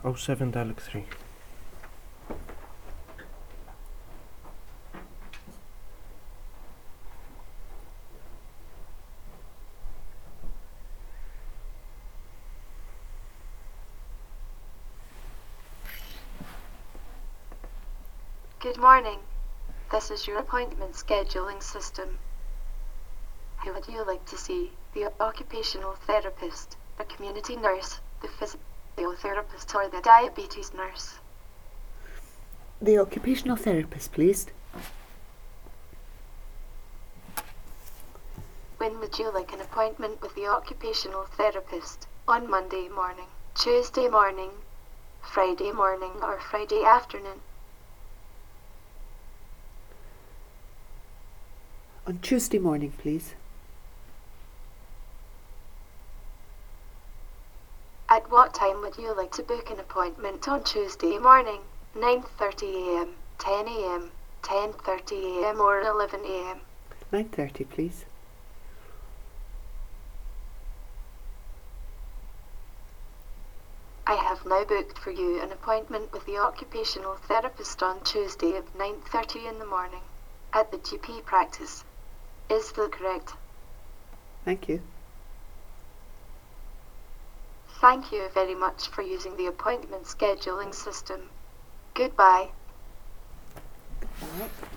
07 dial 3. Good morning. This is your appointment scheduling system. Who would you like to see? The occupational therapist, a community nurse, the physiotherapist, or the diabetes nurse? The occupational therapist, please. When would you like an appointment with the occupational therapist? On Monday morning, Tuesday morning, Friday morning, or Friday afternoon? On Tuesday morning, please. At what time would you like to book an appointment on Tuesday morning? 9:30 a.m., 10 a.m., 10:30 a.m. or 11 a.m.? 9:30, please. I have now booked for you an appointment with the occupational therapist on Tuesday at 9:30 in the morning at the GP practice. Is that correct? Thank you. Thank you very much for using the appointment scheduling system. Goodbye. Goodbye.